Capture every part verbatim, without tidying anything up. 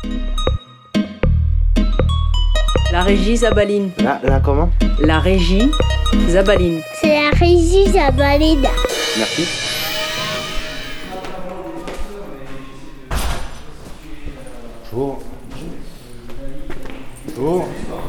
La régie Zabaline. La, la comment? La régie Zabaline. C'est la régie Zabaline. Merci. Bonjour. Bonjour.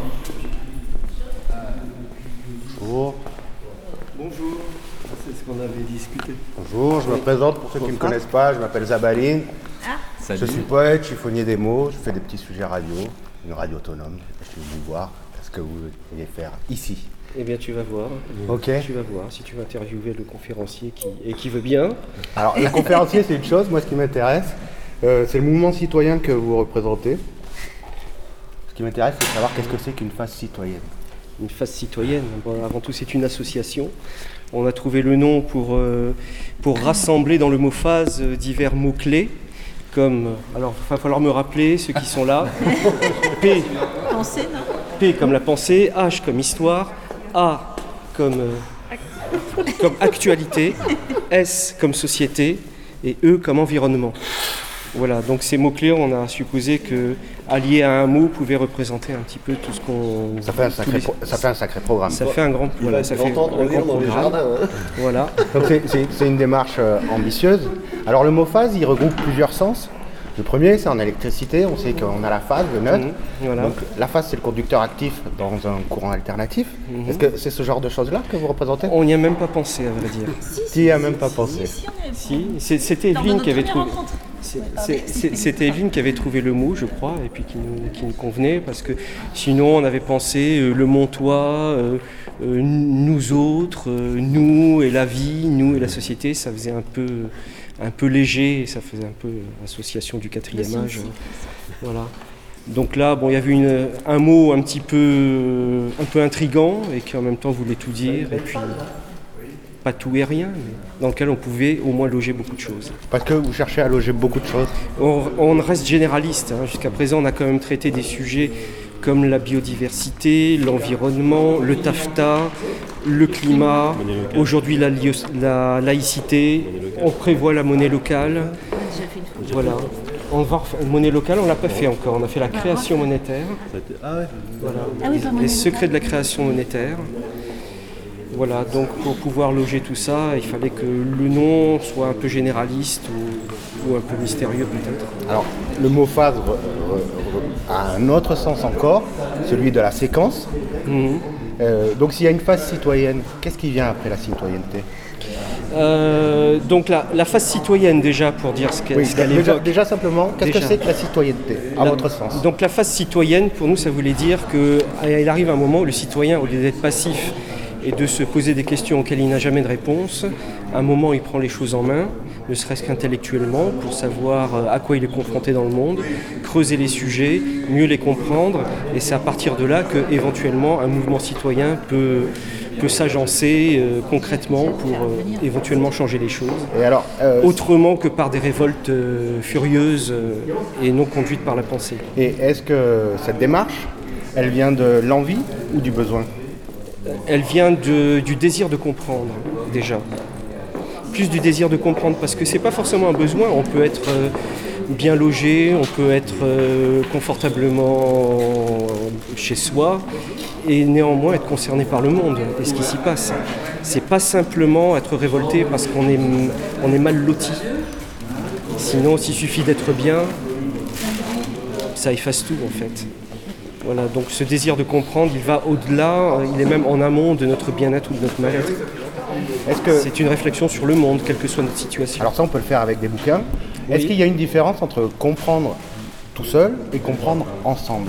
Bonjour. Bonjour, c'est ce qu'on avait discuté. Bonjour, je me présente pour ceux qui ne me connaissent pas, je m'appelle Zabaline. Ah. Je suis poète, chiffonnier des mots, je fais des petits sujets radio, une radio autonome. Je suis venu voir ce que vous vouliez faire ici. Eh bien, tu vas voir. Ok. Tu vas voir si tu vas interviewer le conférencier qui, et qui veut bien. Alors, le conférencier, c'est une chose. Moi, ce qui m'intéresse, euh, c'est le mouvement citoyen que vous représentez. Ce qui m'intéresse, c'est de savoir qu'est-ce que c'est qu'une phase citoyenne. Une phase citoyenne, bon, avant tout, c'est une association. On a trouvé le nom pour, euh, pour rassembler dans le mot phase euh, divers mots-clés. Comme, alors, il va falloir me rappeler ceux qui sont là. P. Pensée, non ? P comme la pensée, H comme histoire, A comme, euh, comme actualité, S comme société et E comme environnement. Voilà, donc ces mots-clés, on a supposé que alliés à un mot pouvaient représenter un petit peu tout ce qu'on... Ça fait un sacré, les... pro- ça fait un sacré programme. Ça fait un grand, voilà, ça fait un grand programme. Jardins, hein. Voilà. Donc c'est, c'est, c'est une démarche euh, ambitieuse. Alors le mot phase, il regroupe plusieurs sens. Le premier, c'est en électricité. On sait qu'on a la phase, le neutre. Mmh, voilà. Donc la phase, c'est le conducteur actif dans un courant alternatif. Mmh. Est-ce que c'est ce genre de choses-là que vous représentez? On n'y a même pas pensé, à vrai dire. Tu n'y as même pas pensé. Si, c'est- c'était Evelyne qui avait trouvé... C'est- c'est- c'est- C'était Evelyne qui avait trouvé le mot, je crois, et puis qui nous, qui nous convenait, parce que sinon on avait pensé euh, le Montois, euh, euh, nous autres, euh, nous et la vie, nous et la société, ça faisait un peu, un peu léger, et ça faisait un peu association du quatrième âge. euh, Voilà. Donc là, bon, il y avait une, un mot un petit peu, un peu intriguant, et qui en même temps voulait tout dire, et puis pas tout et rien, mais dans lequel on pouvait au moins loger beaucoup de choses. Parce que vous cherchez à loger beaucoup de choses. On, on reste généraliste. Hein. Jusqu'à présent, on a quand même traité des sujets comme la biodiversité, l'environnement, le taffetas, le climat, aujourd'hui la, lieu- la laïcité. On prévoit la monnaie locale. Voilà. On va refaire une monnaie locale, on ne l'a pas fait encore. On a fait la création monétaire. Voilà. Les secrets de la création monétaire. Voilà, donc pour pouvoir loger tout ça, il fallait que le nom soit un peu généraliste ou, ou un peu mystérieux peut-être. Alors le mot phase re- re- re- a un autre sens encore, celui de la séquence. Mhm. Euh, donc s'il y a une phase citoyenne, qu'est-ce qui vient après la citoyenneté? Euh, donc la, la phase citoyenne déjà, pour dire ce qu'elle, Oui, ce qu'elle déjà, évoque. déjà simplement, qu'est-ce Déjà. que c'est que la citoyenneté, à La- votre sens? Donc la phase citoyenne, pour nous, ça voulait dire qu'il arrive un moment où le citoyen, au lieu d'être passif et de se poser des questions auxquelles il n'a jamais de réponse, à un moment il prend les choses en main, ne serait-ce qu'intellectuellement, pour savoir à quoi il est confronté dans le monde, creuser les sujets, mieux les comprendre, et c'est à partir de là qu'éventuellement un mouvement citoyen peut, peut s'agencer euh, concrètement pour euh, éventuellement changer les choses, Et alors, euh, autrement que par des révoltes euh, furieuses euh, et non conduites par la pensée. et est-ce que cette démarche, elle vient de l'envie ou du besoin? Elle vient de- du désir de comprendre, déjà. Plus du désir de comprendre, parce que c'est pas forcément un besoin. On peut être euh, bien logé, on peut être euh, confortablement chez soi, et néanmoins être concerné par le monde et ce qui s'y passe. C'est pas simplement être révolté parce qu'on est, on est mal loti. Sinon, s'il suffit d'être bien, ça efface tout en fait. Voilà, donc ce désir de comprendre, il va au-delà, il est même en amont de notre bien-être ou de notre mal-être. Est-ce que, C'est une réflexion sur le monde, quelle que soit notre situation. alors ça on peut le faire avec des bouquins, est-ce Oui. qu'il y a une différence entre comprendre tout seul et comprendre ensemble?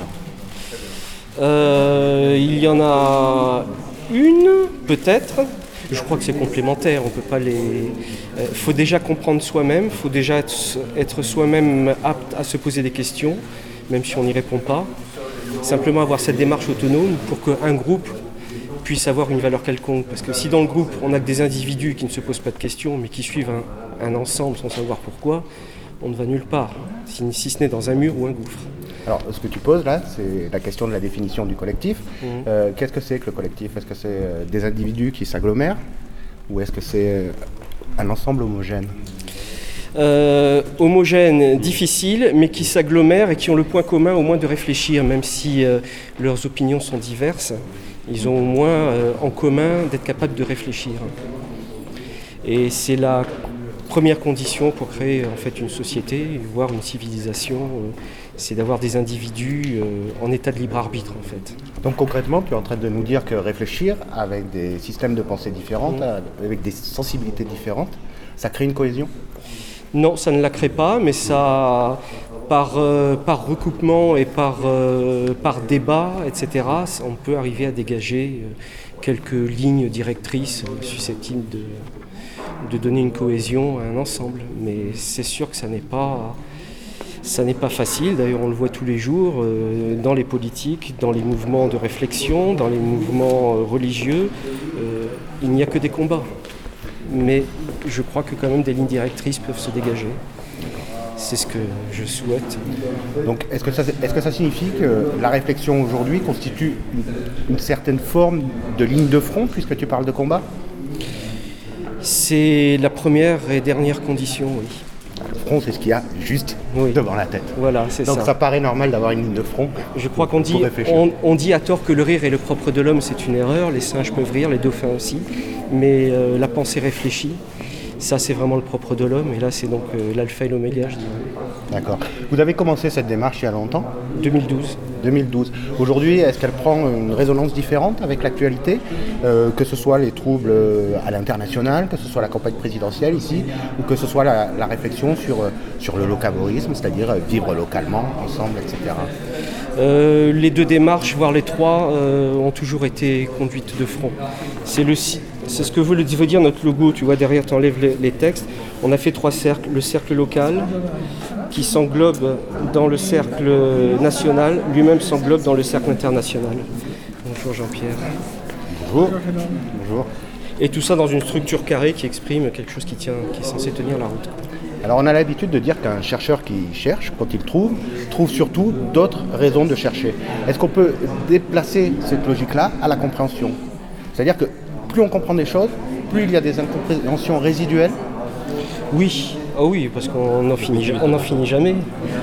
Euh, il y en a une, peut-être. Je crois que c'est complémentaire, on peut pas les... Il faut déjà comprendre soi-même, il faut déjà être, être soi-même apte à se poser des questions, même si on n'y répond pas. Simplement avoir cette démarche autonome pour qu'un groupe puisse avoir une valeur quelconque. Parce que si dans le groupe, on n'a que des individus qui ne se posent pas de questions, mais qui suivent un, un ensemble sans savoir pourquoi, on ne va nulle part, si, si ce n'est dans un mur ou un gouffre. Alors ce que tu poses là, c'est la question de la définition du collectif. Mhm. Euh, qu'est-ce que c'est que le collectif? Est-ce que c'est euh, des individus qui s'agglomèrent ou est-ce que c'est euh, un ensemble homogène? euh, homogènes, difficiles, mais qui s'agglomèrent et qui ont le point commun au moins de réfléchir, même si euh, leurs opinions sont diverses. Ils ont au moins euh, en commun d'être capables de réfléchir. Et c'est la première condition pour créer en fait une société, voire une civilisation, euh, c'est d'avoir des individus euh, en état de libre arbitre en fait. Donc concrètement, tu es en train de nous dire que réfléchir avec des systèmes de pensée différents, mmh. avec des sensibilités différentes, ça crée une cohésion ? Non, ça ne la crée pas, mais ça, par, euh, par recoupement et par, euh, par débat, et cetera, on peut arriver à dégager euh, quelques lignes directrices euh, susceptibles de, de donner une cohésion à un ensemble. Mais c'est sûr que ça n'est pas, ça n'est pas facile. D'ailleurs, on le voit tous les jours euh, dans les politiques, dans les mouvements de réflexion, dans les mouvements euh, religieux. Euh, il n'y a que des combats. Mais je crois que quand même des lignes directrices peuvent se dégager. C'est ce que je souhaite. Donc est-ce que ça, est-ce que ça signifie que la réflexion aujourd'hui constitue une, une certaine forme de ligne de front, puisque tu parles de combat ? C'est la première et dernière condition, oui. Le front, c'est ce qu'il y a juste oui. devant la tête. Voilà, c'est Donc ça. ça paraît normal d'avoir une ligne de front. Je crois qu'on dit, on, on dit à tort que le rire est le propre de l'homme, c'est une erreur. Les singes peuvent rire, les dauphins aussi. Mais euh, la pensée réfléchie, ça c'est vraiment le propre de l'homme. Et là c'est donc euh, l'alpha et l'oméga, je dirais. D'accord. Vous avez commencé cette démarche il y a longtemps ? deux mille douze. deux mille douze. Aujourd'hui, est-ce qu'elle prend une résonance différente avec l'actualité, euh, que ce soit les troubles à l'international, que ce soit la campagne présidentielle ici, ou que ce soit la, la réflexion sur, sur le locavorisme, c'est-à-dire vivre localement, ensemble, et cetera. Euh, les deux démarches, voire les trois, euh, ont toujours été conduites de front. C'est, le, c'est ce que veut, veut dire notre logo, tu vois, derrière tu enlèves les, les textes. On a fait trois cercles. Le cercle local, qui s'englobe dans le cercle national, lui-même s'englobe dans le cercle international. Bonjour Jean-Pierre. Bonjour. Bonjour. Et tout ça dans une structure carrée qui exprime quelque chose qui, tient, qui est censé tenir la route. Alors on a l'habitude de dire qu'un chercheur qui cherche, quand il trouve, trouve surtout d'autres raisons de chercher. Est-ce qu'on peut déplacer cette logique-là à la compréhension ? C'est-à-dire que plus on comprend des choses, plus il y a des incompréhensions résiduelles ? Oui, oh oui, parce qu'on n'en finit, on n'en finit jamais.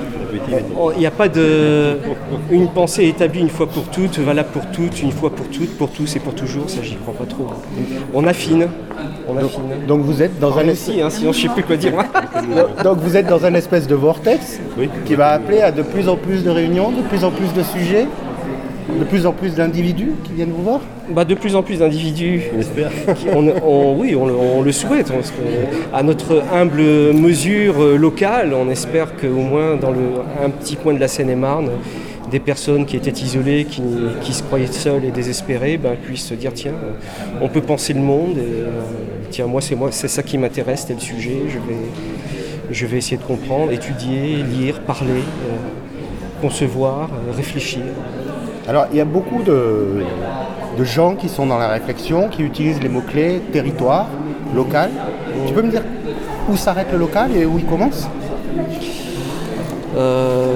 Il n'y a pas de une pensée établie une fois pour toutes, valable pour toutes, une fois pour toutes, pour tous et pour toujours, ça j'y crois pas trop. On affine. On affine. Donc, donc vous êtes dans ah, un espèce... hein, sinon je sais plus quoi dire. Donc vous êtes dans un espèce de vortex oui. qui va appeler à de plus en plus de réunions, de plus en plus de sujets, de plus en plus d'individus qui viennent vous voir. Bah, de plus en plus d'individus. J'espère. On, on, oui, on, on le souhaite. Parce que, à notre humble mesure locale, on espère qu'au moins dans le, un petit coin de la Seine-et-Marne, des personnes qui étaient isolées, qui, qui se croyaient seules et désespérées, ben, puissent se dire tiens, on peut penser le monde. Et, tiens, moi c'est, moi, c'est ça qui m'intéresse, c'est le sujet. Je vais, je vais essayer de comprendre, étudier, lire, parler, euh, concevoir, euh, réfléchir. Alors, il y a beaucoup de, de gens qui sont dans la réflexion, qui utilisent les mots-clés territoire, local. Mmh. Tu peux me dire où s'arrête le local et où il commence ? euh,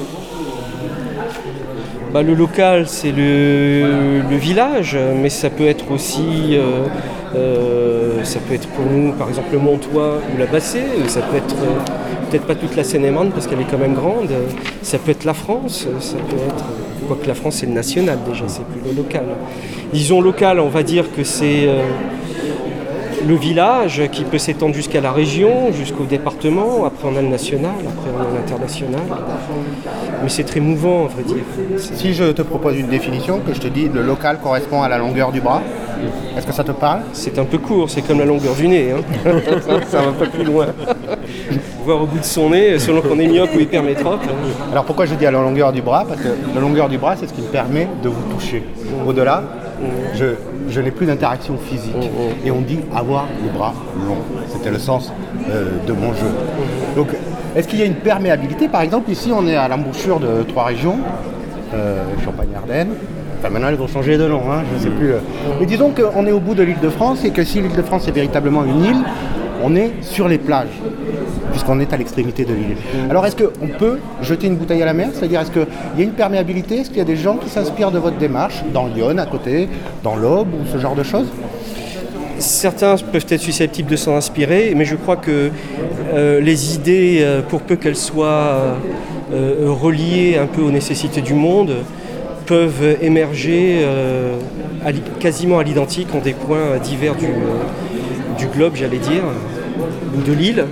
bah, Le local, c'est le, le village, mais ça peut être aussi, euh, euh, ça peut être pour nous, par exemple, le Montois ou la Bassée, ça peut être... Euh, peut-être pas toute la Seine-et-Marne parce qu'elle est quand même grande, ça peut être la France, ça peut être... Quoique la France c'est le national déjà, c'est plus le local. Disons local, on va dire que c'est euh, le village qui peut s'étendre jusqu'à la région, jusqu'au département, après on a le national, après on a l'international. Mais c'est très mouvant, à vrai dire. C'est... Si je te propose une définition, que je te dis le local correspond à la longueur du bras, est-ce que ça te parle ? C'est un peu court, c'est comme la longueur du nez, hein. Ça va pas plus loin. Voir au bout de son nez, selon qu'on est myope ou hypermétrope. Alors pourquoi je dis à la longueur du bras ? Parce que la longueur du bras, c'est ce qui me permet de vous toucher. Au-delà, mmh. je, je n'ai plus d'interaction physique. Mmh. Et on dit avoir les bras longs. C'était le sens euh, de mon jeu. Mmh. Donc, est-ce qu'il y a une perméabilité ? Par exemple, ici, on est à l'embouchure de trois régions, euh, Champagne-Ardenne. Enfin, maintenant, ils ont changé de nom, hein, je ne sais plus. Mais disons qu'on est au bout de l'Île-de-France et que si l'Île-de-France est véritablement une île, on est sur les plages, puisqu'on est à l'extrémité de l'île. Alors est-ce qu'on peut jeter une bouteille à la mer ? C'est-à-dire est-ce qu'il y a une perméabilité ? Est-ce qu'il y a des gens qui s'inspirent de votre démarche, dans Lyon à côté, dans l'Aube ou ce genre de choses ? certains peuvent être susceptibles de s'en inspirer, mais je crois que euh, les idées, euh, pour peu qu'elles soient euh, reliées un peu aux nécessités du monde, peuvent émerger euh, à l'i- quasiment à l'identique en des points divers du, euh, du globe, j'allais dire, ou de l'île,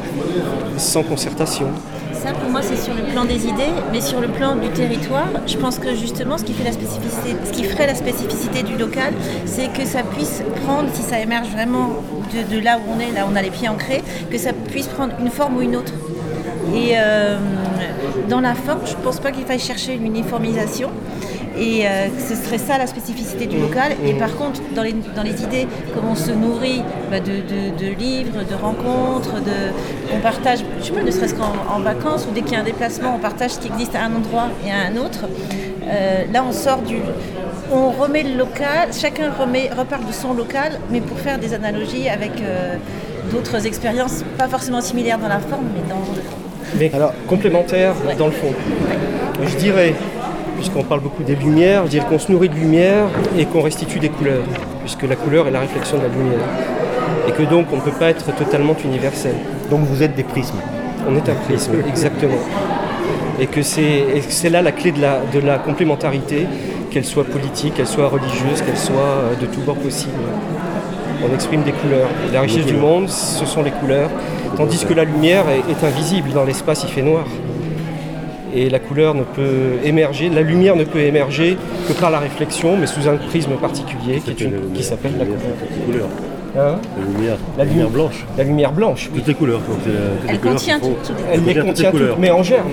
sans concertation. Ça, pour moi, c'est sur le plan des idées, mais sur le plan du territoire, je pense que justement, ce qui fait la spécificité, ce qui ferait la spécificité du local, c'est que ça puisse prendre, si ça émerge vraiment de, de là où on est, là où on a les pieds ancrés, que ça puisse prendre une forme ou une autre. Et euh, dans la forme, je ne pense pas qu'il faille chercher une uniformisation. Et euh, ce serait ça la spécificité du local. Et par contre, dans les, dans les idées, comme on se nourrit bah, de, de, de livres, de rencontres, de, on partage, je sais pas, ne serait-ce qu'en en vacances, ou dès qu'il y a un déplacement, on partage ce qui existe à un endroit et à un autre. Euh, là, on sort du... On remet le local, chacun remet, repart de son local, mais pour faire des analogies avec euh, d'autres expériences, pas forcément similaires dans la forme, mais dans le fond. Mais Alors, complémentaire ouais. dans le fond. Je dirais, puisqu'on parle beaucoup des lumières, je dirais qu'on se nourrit de lumière et qu'on restitue des couleurs, puisque la couleur est la réflexion de la lumière. Et que donc on ne peut pas être totalement universel. Donc vous êtes des prismes. On est un prisme, exactement. Et que c'est, et que c'est là la clé de la, de la complémentarité, qu'elle soit politique, qu'elle soit religieuse, qu'elle soit de tout bord possible. On exprime des couleurs. Et la richesse du monde, ce sont les couleurs. Tandis que la lumière est, est invisible. Dans l'espace, il fait noir. Et la couleur ne peut émerger, la lumière ne peut émerger que par la réflexion, mais sous un prisme particulier qui, est une, qui s'appelle la couleur. Hein La lumière, la la lumière blanche. La lumière blanche, oui. Toutes les couleurs. Donc, c'est, toutes Elle les couleurs contient qui font- tout- tout- Elle les toutes contient toutes, couleurs. mais en germe,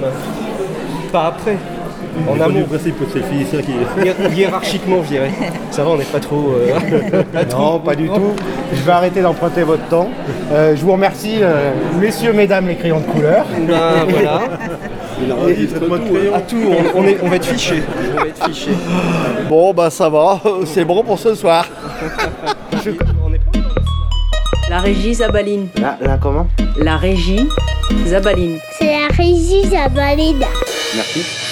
pas après. En Du amont. principe que c'est le physicien qui... Hiér- Hiérarchiquement, je dirais. Ça va, on n'est pas trop... euh, pas trop- Non, pas du tout. Je vais arrêter d'emprunter votre temps. Euh, je vous remercie, euh, messieurs, mesdames, les crayons de couleur. Ben, voilà. Il enregistre tout. hein. À tout, on, on est, on va être fiché. On va être fiché. Bon, bah ça va, c'est bon pour ce soir. On est pas dans le soir. La régie Zabaline. Là, là comment La régie Zabaline. C'est la régie Zabaline. Merci.